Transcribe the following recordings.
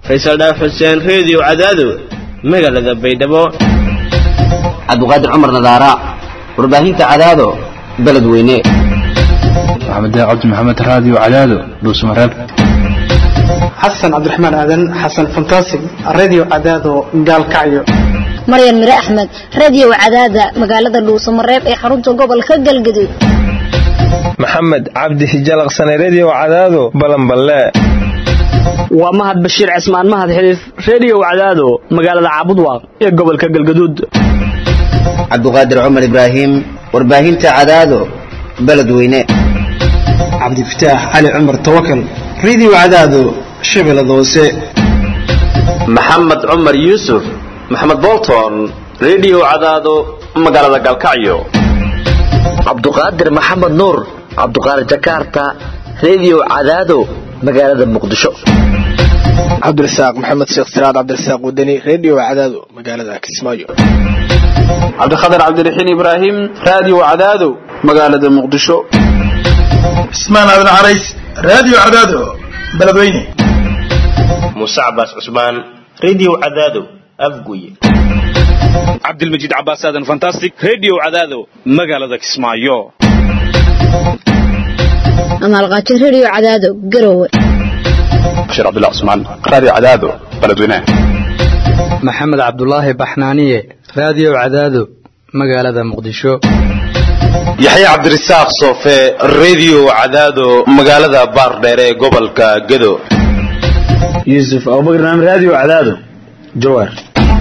Faisal Dhaaf Xuseen Radio Cadaado magaalada Baydhabo Abduqaadir Cumar Nadaara warbaahinta Cadaado beledweyne Maxamed Cabdi Maxamed Radio Cadaado Dhuusamareeb Xasan Cabdiraxmaan Aadan Xasan Fantastic Radio Cadaado Gaalkacyo Maryam Mira Ahmed Radio Cadaada magaalada Dhuusamareeb ee xarunta gobolka Galgaduud Maxamed Cabdi Hijalaqsan Radio Cadaado Balanballe waa Mahad Bashiir Cismaan Mahad Xiriif Radio Cadaado magaalada Caabudwaaq ee gobolka Galgaduud Abduqaadir Cumar Ibrahim warbaahinta Cadaado beledweyne Cabdi Fataax Ali Cumar Tawakkal Radio Cadaado Shabeellada Hoose Maxamed Cumar Yuusuf Maxamed Bolton Radio Cadaado magaalada Galkacyo Abduqaadir Maxamed Nuur Abduqaadir Jakarta Radio Cadaado magaalada Muqdisho Cabdirasaaq Maxamed Sheekh Siraad Cabdirasaaq Wadani Radio Cadaado magaalada Kismaayo Cabdikhadir Cabdiraxiin Ibraahim Radio Cadaado magaalada Muqdisho Ismaan Abdul Carays Radio Cadaado beledweyne Musa Abbas Usman Radio Cadaado Afguye Abdulmajid Abbas Aadan Fantastic Radio Cadaado magaalada Kismaayo Amal Qaati Radio Cadaado Garowe Bashir Abdullah Usman Radio Cadaado beledweyne Maxamed Cabdullaahi Baxnaaniye Radio Cadaado magaalada Muqdisho Yaxya Cabdirasaaq Soofe Radio Cadaado magaalada Baardheer ee gobolka Gedo Yusuf Abubakar Radio Cadaado Jowhar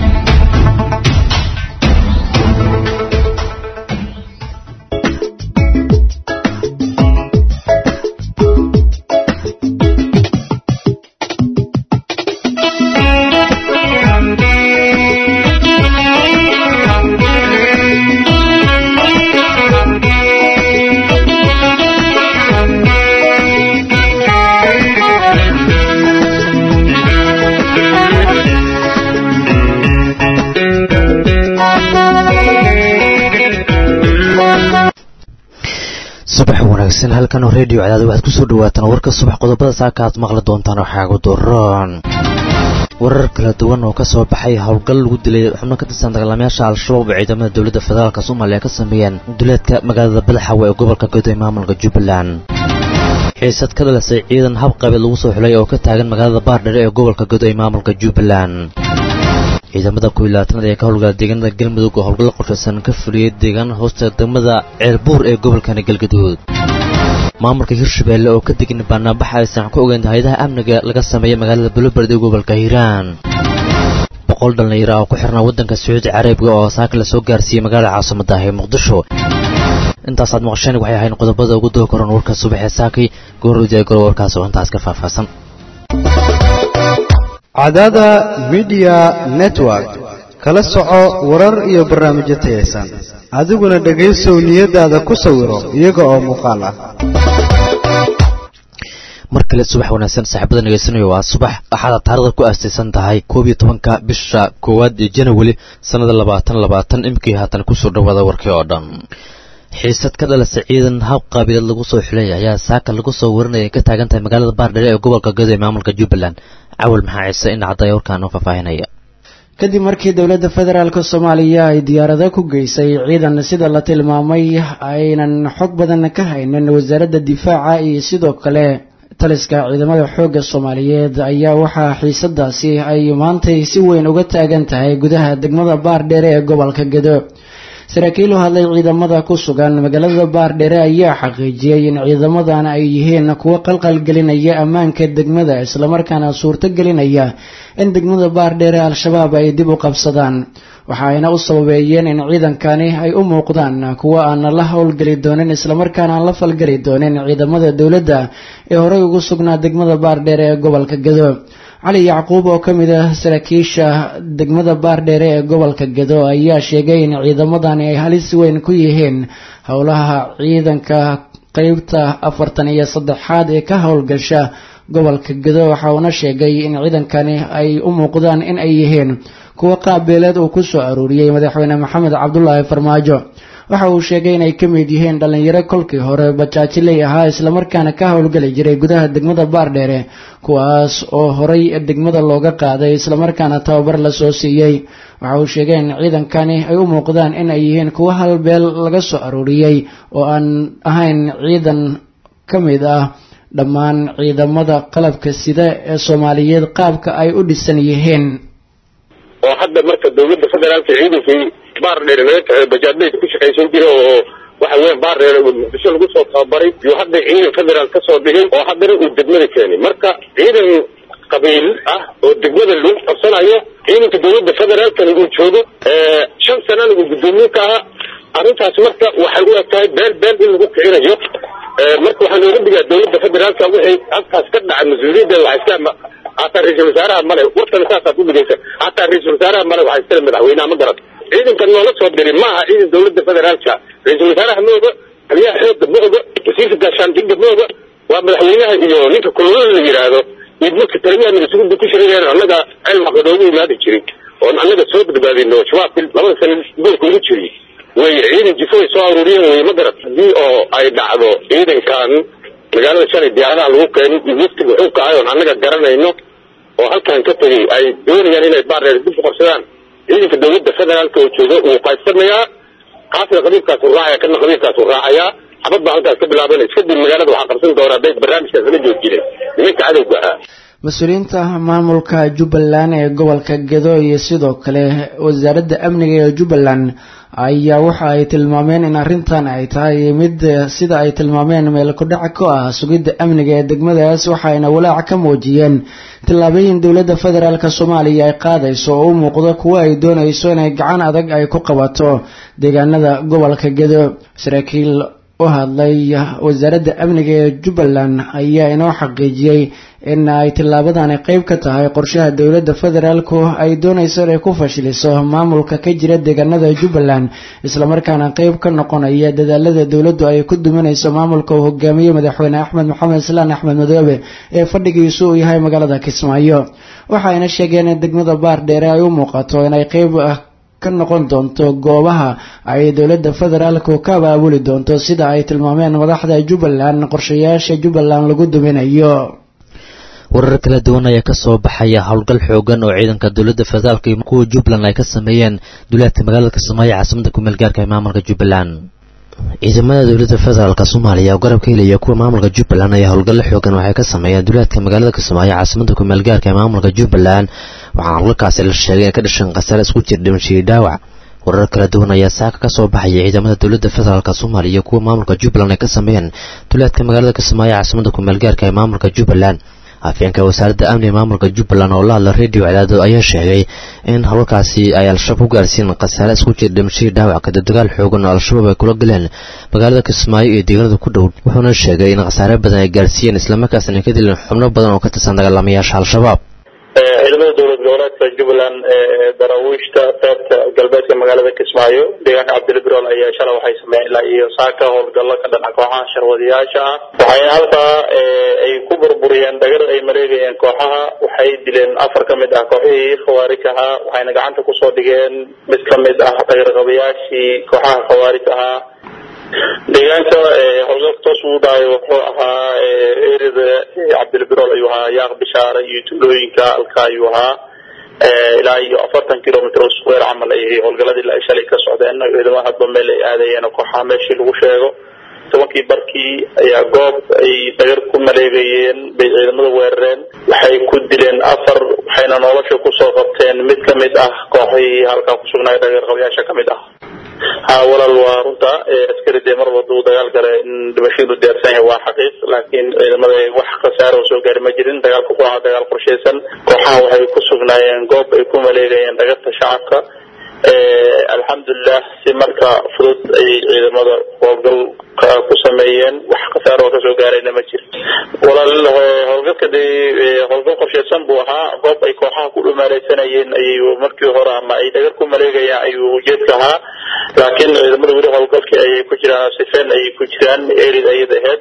halkan Radio Cadaado waxaad ku soo dhawaataan warka subax qodobada saaka aad maqli doontaan waxa ugu dooraan warar kala duwan oo ka soo baxay howlgal lagu dilay xubno ka tirsan dagaalamayaasha Al-Shabaab ee ciidamada dawladda federaalka Soomaaliya ka sameeyeen duleedka magaalada Badaxawe ee gobolka Gedo ee maamulka Jubbaland xiisad ka dhalasay ciidan habqabeed lagu soo xulay oo ka taagan magaalada Baardheer ee gobolka Gedo ee maamulka Jubbaland ciidamada ku-ilaatan ee ka howlgala deegaanada Galmudug oo howlgal qorshaysan ka fuliyay deegaan hoosta degmada Ceelbuur ee gobolka Galgaduud maamulka Hirshabeelle oo ka degan barnaamij aysan ku ogeyn hay'adaha amniga laga sameeyay magaalada Bulbard ee gobolka Hiiraan 100 dhalinyaro oo ku xirnaa wadanka Sacuudi Carabiga oo saaka la soo gaarsiiyay magaalada caasimadda ah ee Muqdisho intaas aad maqasheen waxay ahayn qodobada ugu dooran warka subax ee saakay goorudii ay warkaas oo intaas ka faahfaahsan Cadaada Media Network kala soco warar iyo barnaamijyo tayeysan adiguna dhageyso niyadaada ku sawiro iyaga oo muuqaal ah markale subax wanaagsan saaxiibada nageysanayo waa subax axada taariikhda ku aastaysan tahay 12ka bisha koowaad ee January sanada 2020 imkii haatan ku soo dhawaada warkii oo dhan xiisad ka dhalasay ciidan habqabeed lagu soo xulay ayaa saaka lagu soo warinayay ka taagan tahay magaalada Baardheer ee gobolka Gedo ee maamulka Jubbaland awal maxaa ciise in cadday warkaan oo faafahinaya kadib markii dawladda federaalka Soomaaliya ay diyaarado ku geysay ciidan sida la tilmaamay aynan xog badan ka haynin wasaaradda difaaca iyo sidoo kale taliska ciidamada xoogga Soomaaliyeed ayaa waxa xiisadaasi ay maantay si weyn uga taagan tahay gudaha degmada Baardheer ee gobolka Gedo saraakiil u hadlay ciidamada ku sugan magaalada Baardheer ayaa xaqiijiyay in ciidamadan ay yihiin kuwa qalqal gelinaya ammaanka degmada isla markaana suurto gelinaya in degmada Baardheer Al-Shabaab ay dib u qabsadaan waxaana u sababeeyeen in ciidankani ay u muuqdaan kuwa aan la howlgali doonin isla markaana aan la falgali doonin ciidamada dawladda ee hore ugu sugnaa degmada Baardheer ee gobolka Gedo Ali Yacquub oo kamid ah saraakiisha degmada Baardheer ee gobolka Gedo ayaa sheegay in ciidamadan ay halis weyn ku yihiin howlaha ciidanka qaybta 43aad ee ka howlgasha gobolka Gedo waxa uu sheegay in ciidankani ay u muuqdaan in ay yihiin kuwa qaabileed oo ku soo aruuriyay madaxweyne Maxamed Cabdullaahi Farmaajo waxa uu sheegay inay ka mid yihiin dhalinyaro kolkii hore bajaajiley ahaa islamarkaana ka howlgali jiray gudaha degmada baardheere kuwaas oo horay degmada looga qaaday islamarkaana tababar la soo siiyey waxa uu sheegay in ciidankani ay u muuqdaan in ay yihiin kuwa halbeel laga soo aruuriyey oo aan ahayn ciidan ka mid ah dhammaan ciidamada qalabka sida ee Soomaaliyeed qaabka ay u dhisan yihiin oo hadda marka dawladda federaalka ciidankii baardheer bajaajleyda ku shaqaysan jiray oo waxa weyn baardheer bulshada lagu soo tababaray iyo hadda ciidan federaal ka soo dhigay oo haddana uu degmada keenay marka ciidan qabiil ah oo degmada lagu qabsanayo ciidanka dawladda federaalka uu joogo 5 sano uu gudoomiye ka ahaa arrintaas marka waxay u egtahay beel in lagu kicinayo marka waxaan uga digaa dawladda federaalka waxay halkaas ka dhacay mas'uuliyadda waxay iska hataa ra'iisul wasaaraha male wartan saasa ku dhigaysa hataa ra'iisul wasaaraha male waxay iska madaxweynaha ma garan ciidankan noola soo diray ma aha ciidan dawladda federaalka ra'iisul wasaaraha mooga aliyaa xoogga mooga wasiirka gaashaandhigga mooga waa madaxweynaha iyo ninka kululada la yiraahdo iyo marka taliyaha midasugu ku shaqeeyaan annaga cilmi qadoogu imaadi jiray oo annaga soo badbaadino shabaab labada sano goolka ugu jiray way ciidan jifo soo aruuriyeen way ma garan hadii oo ay dhacdo ciidankan magaalada shalay diyaaradaha lagu keenay waqtiga wuxuu ka ahayo annaga garanayno oo halkan ka tagay ay doonayaan inay baardheer dib u qabsadaan ciidanka dawladda federaalka oo jooga uu qaybsanayaa qaasna qabiilkaas uu raacaya kana qabiilkaas uu raacayaa xabad baa halkaas ka bilaaban iska dib magaalada waxaa qabsan doonaa day barnaamijkaas la joojinay nimanka cadowga ahaa mas-uuliyiinta maamulka Jubbaland ee gobolka Gedo iyo sidoo kale wasaaradda amniga ee Jubbaland ayaa waxa ay tilmaameen in arrintan ay tahay mid sida ay tilmaameen meel ku dhac ka ah sugidda amniga ee degmadaas waxayna walaac ka muujiyeen tillaabooyin dawladda federaalka Soomaaliya ay qaadayso oo u muuqdo kuwa ay doonayso inay gacan adag ay ku qabato deegaanada gobolka Gedo saraakiil u hadlay wasaaradda amniga ee Jubbaland ayaa inoo xaqiijiyay in ay tilaabadan qayb ka tahay qorshaha dawladda federaalku ay doonayso inay ku fashiliso maamulka ka jira deegaanada Jubbaland isla markaana qayb ka noqonaya dadaalada dawladdu ay ku duminayso maamulka uu hogaamiyo madaxweyne Axmed Maxamed Islaan Axmed Madoobe ee fadhigiisu uu yahay magaalada Kismaayo waxayna sheegeen in degmada Baardheere ay u muuqato inay qayb ka noqon doonto goobaha ay dawladda federaalku ka abaabuli doonto sida ay tilmaameen madaxda Jubbaland qorshayaasha Jubbaland lagu duminayo warar kala duwan ayaa ka soo baxaya howlgal xoogan oo ciidanka dawladda federaalka iyo kuwa Jubbaland ay ka sameeyeen duleedka magaalada Kismaayo caasimada ku meel gaarka ee maamulka Jubbaland ciidamada dawladda federaalka Soomaaliya oo garab ka helaya kuwa maamulka Jubbaland ayaa howlgal xoogan waxay ka sameeyeen duleedka magaalada Kismaayo caasimada ku meel gaarka ee maamulka Jubbaland waxaana howlgalkaasi la sheegay in ka dhashan khasaare isku jir dhimasho dhaawac warar kala duwan ayaa saaka ka soo baxaya ciidamada dawladda federaalka Soomaaliya iyo kuwa maamulka Jubbaland ay ka sameeyeen duleedka magaalada Kismaayo caasimada ku meel gaarka ee maamulka Jubbaland afyeenka wasaaradda amniga maamulka Jubbaland oo la hadla radio Cadaado ayaa sheegay in howlkaasi ay al-shabaab ku gaarsiin khasaare isku jir dhimasho dhaawac ka dagaal xoogan oo al-shabaab ay kula galeen magaalada Kismaayo iyo deegaanada ku dhow wuxuuna sheegay in khasaare badan ay gaarsiiyeen isla markaasna ka dileen xubno badan oo ka tirsan dagaalamayaasha al-shabaab ciidamada dawlad goboleedka Jubbaland ee daraawiishta qaybta galbeedka magaalada Kismaayo deegaanka Cabdilbirool ayaa shalay waxay sameeyeen ilaa iyo saaka howlgallo ka dhan kooxaha sharwadiyaasha ah waxay halkaa ay ku burburiyeen dhagar ay mareegayeen kooxaha waxay dileen 4 ka mid ah kooxihii khawaarij ahaa waxayna gacanta ku soo dhigeen mid ka mid ah dhagarqabayaashii kooxaha khawaarij ahaa deegaanka howlgalka toos u dhacay wuxuu ahaa erida Cabdilbirool ayuu ahaa yaaq bishaara iyo tuulooyinka halka ayuu ahaa ilaa iyo 40 kilomitir square camal ay howlgaladii la shalay ka socdeen ciidamada hadba meel ay aadayeen kooxaha meeshii lagu sheego tobankii barkii ayaa goob ay dhagar ku maleegayeen bay ciidamada weerareen waxay ku dileen 4 waxayna nolosha ku soo qabteen mid ka mid ah kooxihii halka ku sugnaa dhagarqabayaasha ka mid ah walaal waa runta askari de mar wada dagaal galay in dhimashiidu deersan yahay waa xaqiiq laakiin ciidamada wax khasaaro soo gaaray ma jirin dagaalku waa dagaal qorsheysan kooxaha waxay ku sugnaayeen goob ay ku maleegayeen dhagarta shacabka alxamdulillah si marka fudud ay ciidamada howlgal ku sameeyeen wax khasaaro ka soo gaarayna ma jiro walaal howlgalka howlgal qorsheysan buu ahaa goob ay kooxaha ku dhumaareysanayeen ayuu markii hore ama ay dhagar ku maleegayaan ayuu ujeedka ahaa laakiin ciidamada weli howlgalkii ayay ku jiraan sifeen ayay ku jiraan eerid ayay ahayd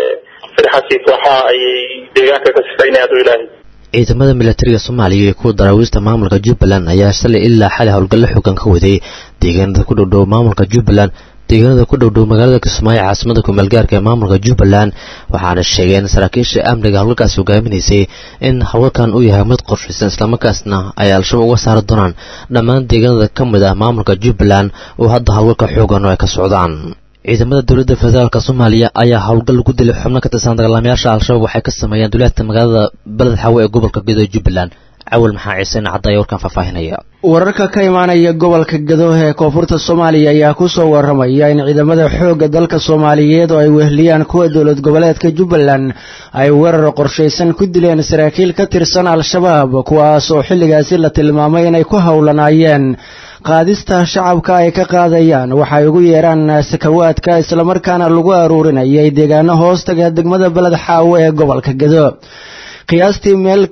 firxasi kooxaha ayay deegaanka ka sifeynayaan ilaahay ciidamada militariga Soomaaliya iyo kuwa daraawiishta maamulka Jubbaland ayaa shalay ilaa xalay howlgallo xooggan ka waday deegaanada ku dhow maamulka Jubbaland deegaanada ku dhowdhow magaalada Kismaayo caasimada ku meelgaarka ee maamulka Jubbaland waxaana sheegeen saraakiisha amniga halkaas hogaaminaysay in hawlkan uu yahay mid qorshaysan isla markaasna ay al-shabaab uga saari doonaan dhammaan deegaanada ka mid ah maamulka Jubbaland oo hadda hawlka xoogan ay ka socdaan ciidamada dawladda federaalka Soomaaliya ayaa hawlgal lagu dilay xubno ka tirsan dagaalamayaasha al-shabaab waxay ka sameeyeen duleedka magaalada Balad Xawe ee gobolka Gedo Jubbaland awal maxaa ciisan caday warkan faafahinaya wararka ka imaanaya gobolka Gedo ee koonfurta Soomaaliya ayaa ku soo waramaya in ciidamada xoogga dalka Soomaaliyeed oo ay wehliyaan kuwa dawlad goboleedka Jubbaland ay weerar qorshaysan ku dileen saraakiil ka tirsan al-shabaab kuwaas oo xilligaasi la tilmaamay inay ku hawlanayeen qaadista shacabka ay ka qaadayaan waxay ugu yeeraan sakawaadka isla markaana lagu aruurinayay deegaano hoostaga degmada Balad Xawe ee gobolka Gedo qiyaastii meel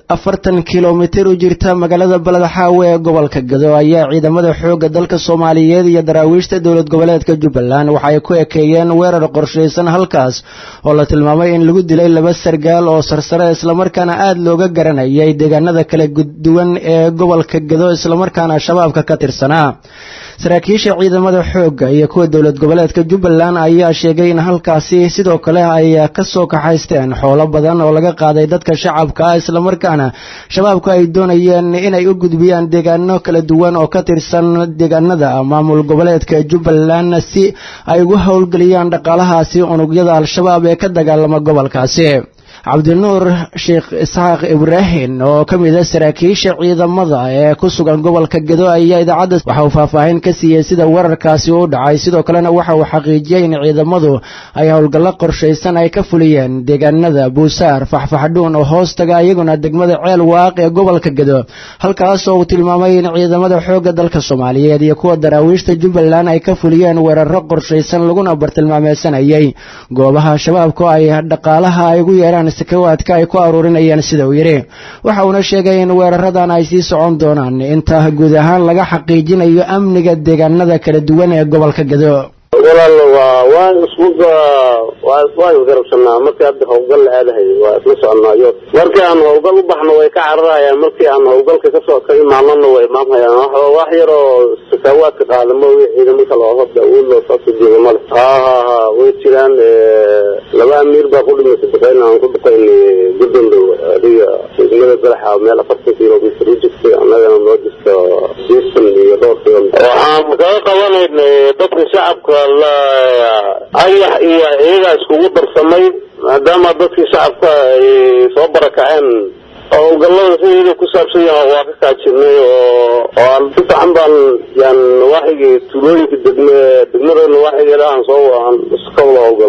40 kiiloomitir u jirta magaalada Balad Xawe ee gobolka Gedo ayaa ciidamada xoogga dalka Soomaaliyeed iyo daraawiishta dawlad goboleedka Jubbaland waxay ku ekeeyeen weerar qorshaysan halkaas oo la tilmaamay in lagu dilay 2 sargaal oo sarsare isla markaana aad looga garanayay deegaanada kala duwan ee gobolka Gedo isla markaana shabaabka ka tirsanaa saraakiisha ciidamada xoogga iyo kuwa dawlad goboleedka Jubbaland ayaa sheegay in halkaasi sidoo kale ay ka soo kaxaysteen xoolo badan oo laga qaaday dadka shacabka isla markaana shabaabku ay doonayeen inay u gudbiyaan deegaano kala duwan oo ka tirsan deegaanada maamul goboleedka Jubbaland si ay ugu howlgeliyaan dhaqaalahaasi unugyada al-shabaab ee ka dagaalama gobolkaasi Cabdinuur Sheekh Isxaaq Ibrahim oo kamid ah saraakiisha ciidamada ee ku sugan gobolka Gedo ayaa idaacada waxa uu faahfaahin ka siiyay sida weerarkaasi u dhacay sidoo kalena waxa uu xaqiijiyay in ciidamadu ay howlgal qorshaysan ay ka fuliyeen deegaanada Buusaar Faxfaxdhuun oo hoostaga iyaguna degmada Ceel Waaq ee gobolka Gedo halkaas oo uu tilmaamay in ciidamada xoogga dalka Soomaaliyeed iyo kuwa daraawiishta Jubbaland ay ka fuliyeen weeraro qorshaysan laguna bartilmaameedsanayay goobaha shabaabku ay dhaqaalaha ay ugu yeeraan sakawaadka ay ku aruurinayaan sida uu yiri waxa uu sheegay in weeraradan ay sii socon doonaan inta guud ahaan laga xaqiijinayo amniga deegaanada kala duwan ee gobolka Gedo walaal waa isbuuca waa garabsanaa markii aad howlgal aadahay waa isla soconaayo markii aan howlgal u baxno way ka cararayaan markii aan howlgalka ka soo imaanano way maamhayaan wax yar oo sakawaadka qaadamo ciidamada loo hada uu loo soo jeedamada way jiraan laba amiir baa ku dhimatay dadayna aan ku dhaqaynay guddoonda adiga ciidamada Balxa meel 40 kiiloomitir u jirtay annagana loo jirto Houston iyo dhowr kiiloomitir waxaan ka qabanaynay dadka shacabka ayax iyo iyaga iskugu darsamay maadaama dadkii shacabka ay soo barakaceen oo galada sidii ku saabsan yahay waa ka kaajinay oo si fiican baan yan waxii tuulooyinka degmada waxii aan soo waan iskawla howlgal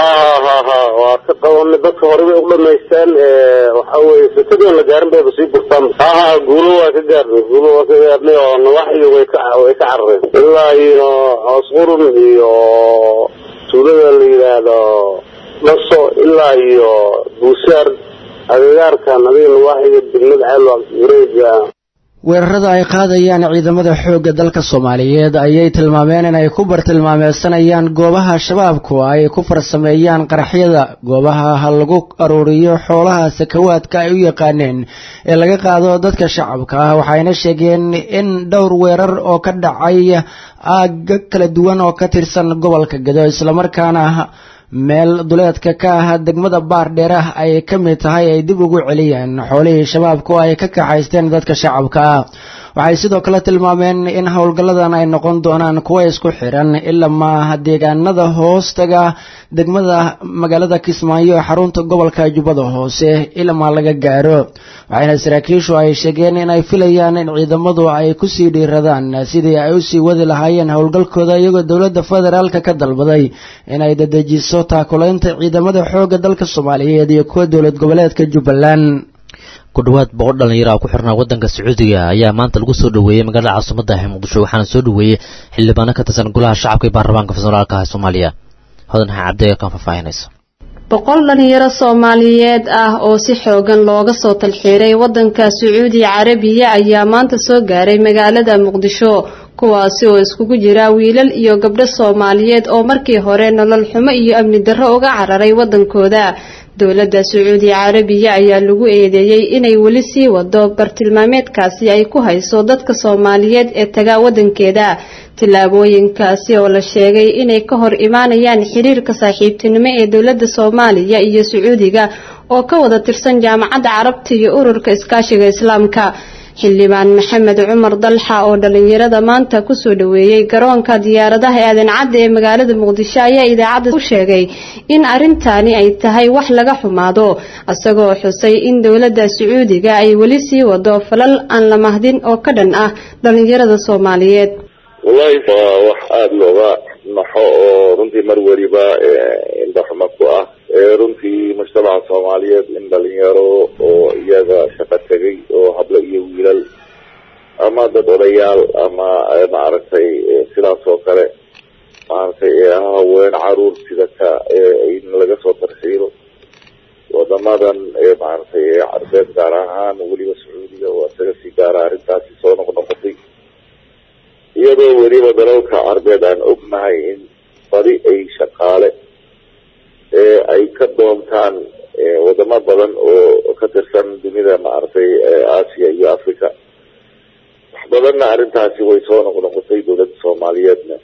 waa ka qabanay dadka hore bay u dhameysteen waxa weeye sidoo la gaarin bay sii burtaan guulo waa ka gaarnay oo waxii way ka carareen ilaa iyo asqurun iyo tuulada la yiraahdo laso ilaa iyo Buusaar agagaarkan adiga waxay degmada Ceel Waaq wareega weerarada ay qaadayaan ciidamada xoogga dalka Soomaaliyeed ayay tilmaameen in ay ku bartilmaameedsanayaan goobaha shabaabku ay ku farsameeyaan qaraxyada goobaha lagu aruuriyo xoolaha sakawaadka ay u yaqaaneen ee laga qaado dadka shacabka waxayna sheegeen in dhowr weerar oo ka dhacay aag kala duwan oo ka tirsan gobolka Gedo isla markaana meel duleedka ka ah degmada Baardheer ay ka mid tahay ay dib ugu celiyeen xoolihii shabaabku ay ka kaxaysteen dadka shacabka waxay sidoo kale tilmaameen in howlgalladan ay noqon doonaan kuwa isku xiran ilaa deegaanada hoostaga degmada magaalada Kismaayo xarunta gobolka Jubbada Hoose ilaa laga gaaro waxayna saraakiishu ay sheegeen in ay filayaan in ciidamadu ay ku sii dhiiradaan sidii ay u sii wadi lahaayeen howlgalkooda iyagoo dawladda federaalka ka dalbaday in ay dedejiso taakulaynta ciidamada xoogga dalka Soomaaliyeed iyo kuwa dawlad goboleedka Jubbaland ku dhawaad 100 dhalinyaro ku xirnaa wadanka Sacuudiga ayaa maanta lagu soo dhaweeyay magaalada caasimadda ah Muqdisho waxaana soo dhaweeyay xildhibaano ka tirsan golaha shacabka ee baarlamaanka federaalka ee Soomaaliya hodan cabdi kan faafahinaysa 100 dhalinyaro Soomaaliyeed ah oo si xoogan looga soo talxiiray wadanka Sacuudi Carabiya ayaa maanta soo gaaray magaalada Muqdisho kuwaasi oo iskugu jira wiilal iyo gabdho Soomaaliyeed oo markii hore nolol xumo iyo amni darro uga cararay wadankooda. dowladda Sacuudi Carabiya ayaa lagu eedeeyay inay wali sii wado bartilmaameedkaasi ay ku hayso dadka Soomaaliyeed ee taga wadankeeda. tilaabooyinkaasi oo la sheegay inay ka hor imaanayaan xiriirka saaxiibtinimo ee dowladda Soomaaliya iyo Sacuudiga oo ka wada tirsan jaamacadda Carabta iyo ururka iskaashiga Islaamka. xildhibaan Maxamed Cumar Dalxa oo dhalinyarada maanta ku soo dhaweeyay garoonka diyaaradaha Aadan Cadde ee magaalada Muqdisho ayaa idaacadda u sheegay in arintani ay tahay wax laga xumaado, asagoo xusay in dowladda Sacuudiga ay wali sii wado falal aan la mahdin oo ka dhan ah dhalinyarada Soomaaliyeed. wallahi wax aad looga naxo oo runtii mar waliba inta xumo ku ah runtii mujtamaca Soomaaliyeed in dhalinyaro oo iyaga shaqo tagay oo habla iyo wiilal ama dad odayaal ama maaragtay sidaas oo kale maaragtay haween caruur sida ka in laga soo tarxiilo wadamadan maaragtay carbeed gaar ahaan weliba Sacuudiga oo isaga si gaar ah arrintaasi soo noqnoqotay iyadoo weliba dalalka carbeed aan ognahay in badi ay shaqaale ay ka doontaan wadamo badan oo ka tirsan dunida maaragtay Aasiya iyo Afrika. wax badanna arrintaasi way soo noqnoqotay dowladda Soomaaliyeedna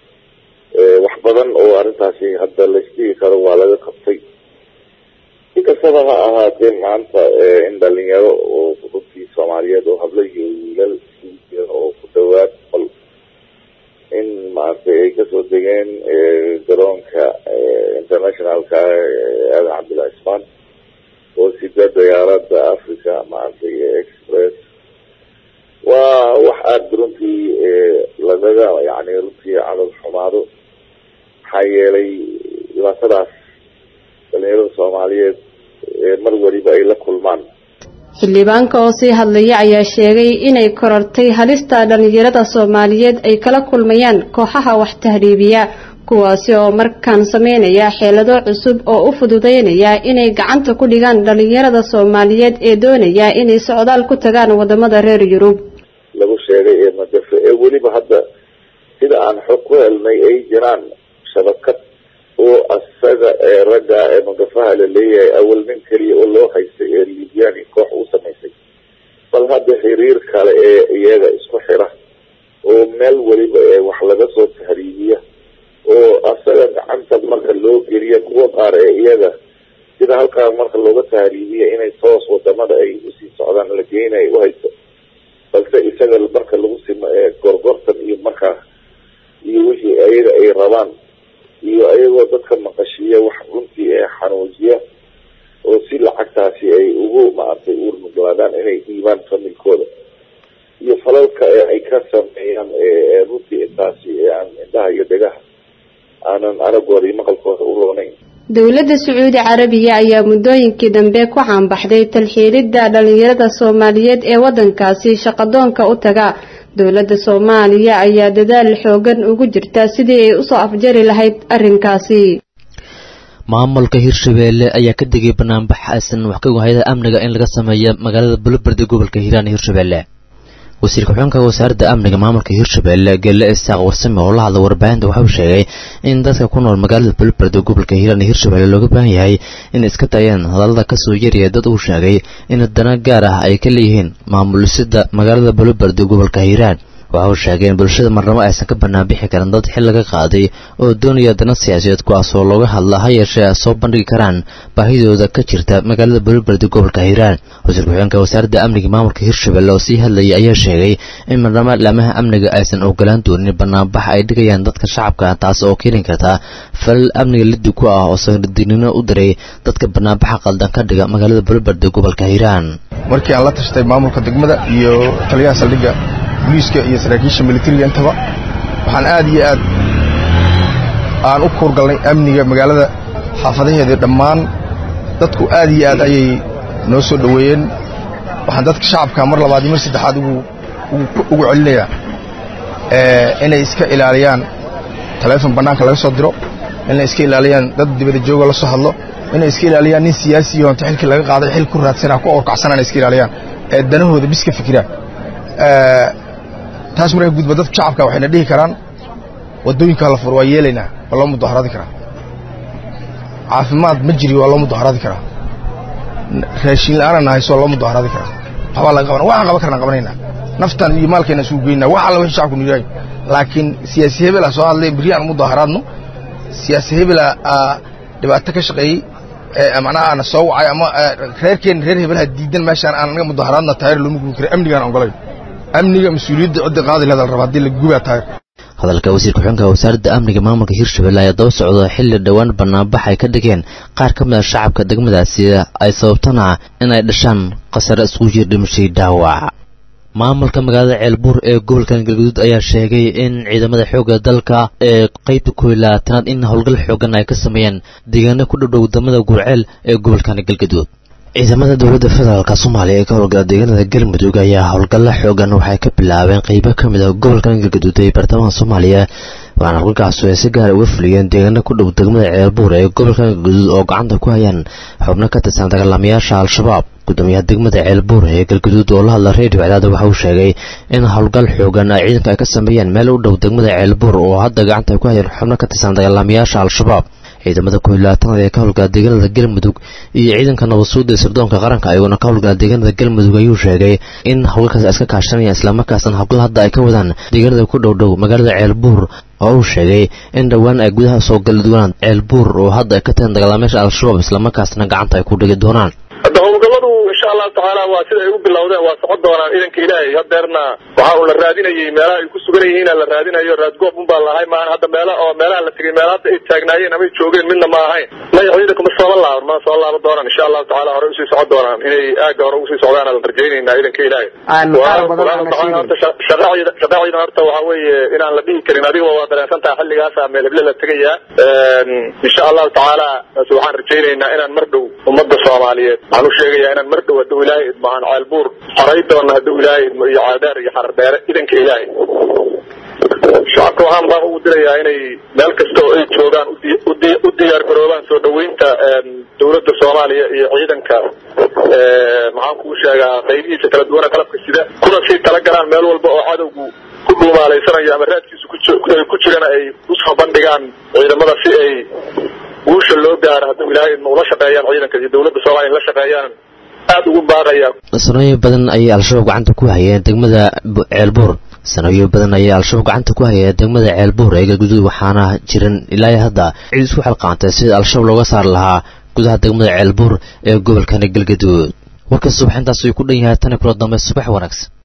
wax badan oo arrintaasi hadda la isdhihi karo waa laga qabtay. inkastaba ha ahaatee maanta in dhalinyaro oo runtii Soomaaliyeed oo hablo iyo wiilal oo ku dhawaad qol in maaragtay ay kasoo degeen garoonka internationalka Aadan Cabdulla Cismaan oo sida diyaaradda Africa maaragtay express waa wax aad runtii lagaga yani runtii camal xumaado maxaa yeelay dhibaatadaas dhalinyarada Soomaaliyeed mar waliba ay la kulmaan. xildhibaanka oo sii hadlaya ayaa sheegay inay korortay halista dhalinyarada Soomaaliyeed ay kala kulmayaan kooxaha wax tahriibiya, kuwaasi oo markaan sameynaya xeelado cusub oo u fududeynaya inay gacanta ku dhigaan dhalinyarada Soomaaliyeed ee doonaya inay socdaal ku tagaan wadamada reer Yurub. lagu sheegay madafo weliba hadda sida aan xog ku helnay ay jiraan shabakad oo asaga ragga madafaha la leeyahay awal nin kaliya oo loo haystay Libyani koox u samaysay, bal hadda xiriir kale iyaga isku xira oo meel waliba wax laga soo tahriibiya oo asaga gacanta marka loo geliya kuwa qaar iyaga sida halkaa marka looga tahriibiya inay toos wadamada ay usii socdaan la geenay u haysto, balse isaga marka lagu sima gorgortan iyo markaa iyo wixii ayaga ay rabaan iyo ayagoo dadka maqashiya wax runtii xanuujiya oo si lacagtaasi ay ugu maartay urmuglaadaan inay dhiibaan familkooda iyo falalka ay ka sameeyaan runtii intaasi aan indhaha iyo dhegaha aanan aragooda iyo maqalkooda u roonayn. dowladda Sacuudi Carabiya ayaa muddooyinkii dambe ku caanbaxday talxiilidda dhalinyarada Soomaaliyeed ee wadankaasi shaqadoonka u taga. dowladda Soomaaliya ayaa dadaal xoogan ugu jirta sidii ay u soo afjari lahayd arrinkaasi. maamulka Hirshabeelle ayaa ka digay banaanbax aysan wax ka hay'adaha amniga in laga sameeyo magaalada Bulbird gobolka Hiiraan ee Hirshabeelle. wasiirka xulka wasaaradda amniga maamulka Hirshabeelle Gelle Isaaq Warsame oo la hadlay warbaahinta waxa uu sheegay in dadka ku nool magaalada Bulbird gobolka Hiiraan ee Hirshabeelle looga baahan yahay in iska tayaan hadallada ka soo yeeraya dad uu sheegay in dana gaar ah ay ka leeyihiin maamulista magaalada Bulbird gobolka Hiiraan. waxa uu sheegay in bulshada marnabo aysan ka banaanbixi karin dad xil laga qaaday oo doonaya dana siyaasadeed kuwaas oo looga hadla ha yeeshee soo bandhigi karaan baahidooda ka jirta magaalada Bulbird gobolka Hiiraan. wasiirka xulka wasaaradda amniga maamulka Hirshabeelle oo sii hadlayay ayaa sheegay in marnabo laamaha amniga aysan ogolaan doonin banaanbax ay dhigayaan dadka shacabka, taas oo keeni karta falal amniga liddi ku ah oo sawirdiinino u diray dadka banaanbaxa qaldan ka dhiga magaalada Bulbird gobolka Hiiraan. markii aan la tashtay maamulka degmada iyo taliyaha saldhigga booliiska iyo saraakiisha militariga intaba waxaan aad iyo aad aan u kuurgalnay amniga magaalada xaafadaheeda dhammaan dadku aad iyo aad ayay noo soo dhaweeyeen. waxaan dadka shacabka mar labaad iyo mar saddexaad ugu celinayaa inay iska ilaaliyaan taleefon bannaanka laga soo diro, inay iska ilaaliyaan dad dibadda jooga la soo hadlo, inay iska ilaaliyaan nin siyaasi oo inta xilkii laga qaaday xil ku raadsanaa ku orkacsanaan iska ilaaliyaan danahooda bis ka fikiraan. taas markay gudba dadka shacabka waxayna dhihi karaan wadooyinka la furo waa yeelaynaa waa loo mudaharaadi karaa caafimaad ma jiri waa loo mudaharaadi karaa raashin la'aan hayso loo mudaharaadi karaa waxba laga qaban waxaan qaban karnaa qabanaynaa naftan iyo maalkeena isugu geynaa wax alla wixii shacabku niyay laakiin siyaasi hebel soo hadlay bariyan mudaharaadno siyaasi hebel dhibaato ka shaqeeyay macnaha ana soo wacay ama reerkeen reer hebelaha diidan meeshaan aan anaga mudaharaadna taayir loo mugun karo amnigaan ogolay amniga mas'uuliyadda codda qaadi leedahay raba hadii la gubaa taayir hadalka wasiirka xunka wasaaradda amniga maamulka Hirshabelle ayaa daba socda xilli dhawaan barnaamij ay ka dhigeen qaar ka mid ah shacabka degmadaasi ay sababtana inay dhashaan qasar isku jir dhimashay dhaawac maamulka magaalada Ceelbuur ee gobolka Galgaduud ayaa sheegay in ciidamada xoogga dalka ee qaybta 12aad in howlgal xoogan ay ka sameeyeen deegaano ku dhow wadamada Gurceel ee gobolka Galgaduud ciidamada dawladda federaalka Soomaaliya ee ka howlgala deegaanada Galmudug ayaa howlgal xoogan waxay ka bilaabeen qaybo ka mid ah gobolka Galgaduud ee bartamaha Soomaaliya waxaana howlgalkaas ay si gaar ah uga fuliyeen deegaano ku dhow degmada Ceelbuur ee gobolka Galgaduud oo gacanta ku hayaan xubno ka tirsan dagaalamayaasha Al-Shabaab gudoomiyaha degmada Ceelbuur ee Galgaduud oo la hadlay Radio Cadaado waxa uu sheegay in howlgal xoogan ay ciidanka ka sameeyeen meel u dhow degmada Ceelbuur oo hadda gacanta ku hayaan xubno ka tirsan dagaalamayaasha Al-Shabaab ciidamada 12aad ee ka howlgala deegaanada Galmudug iyo ciidanka nabadsuuda sirdoonka qaranka ayaguna ka howlgala deegaanada Galmudug ayuu sheegay in howlgalkaas iska kaashanayaan isla markaasna howlgal hadda ay ka wadaan deegaanada ku dhow magaalada Ceelbuur oo uu sheegay in dhawaan ay gudaha soo gali doonaan Ceelbuur oo hadda ay ka tagan dagaalamayaasha Al-Shabaab isla markaasna gacanta ay ku dhigi doonaan howlgalladu insha Allah taala waa sida ay u bilowdeen waa socod doonaan idanka Ilaahay hadeerna waxa uu la raadinayay meelaha ay ku sugan yihiin la raadinayo raad goob un baa lahay ma hadda meelaha la tagay meelaha ay taagnaayeen ama joogeen midna ma ahayn ma ciidanka kuma soo laaban doonaan insha Allah taala hore u sii socod doonaan inay aaga hore u sii socdaan la rajaynayna idanka Ilaahay shaqada horta waxa weeye inaan la dhihi karin adiga waa dareensantaa xilligaas meel hebel la tagaya insha Allah taala waxaan rajaynaynaa inaan mar dhow ummadda Soomaaliyeed waxaan u sheegayaa inaan mar dhow haduu Ilaahay idmaan Ceelbuur xaraydoona haduu Ilaahay iyo Caadaar iyo Xardheere idanka Ilaahay shacabka waxaan baa ugu dirayaa inay meel kasta oo ay joogaan u diyaar garoobaan soo dhaweynta dawladda Soomaaliya iyo ciidanka maxaan ku sheegaa qaybihiisa kala duwan qalabka sida kuna sii tala galaan meel walba oo cadawgu ku dhuumaalaysanaya ama raadkiisu ku jirana ay u soo bandhigaan ciidamada si ay guusha loo gaaro haduu Ilaahay ula shaqeeyaan ciidanka iyo dawladda Soomaaliya la shaqeeyaan aad ugu baaqaya sanooyin badan ayay Al-Shabaab gacanta ku hayeen degmada Ceelbuur sanooyin badan ayay Al-Shabaab gacanta ku hayeen degmada Ceelbuur ee Galgaduud waxaana jiran ilaa hadda cid isku xilqaantay sida Al-Shabaab looga saar lahaa gudaha degmada Ceelbuur ee gobolka Galgaduud warka subaxintaas ay ku dhan yahay tan kula dambe subax wanaagsan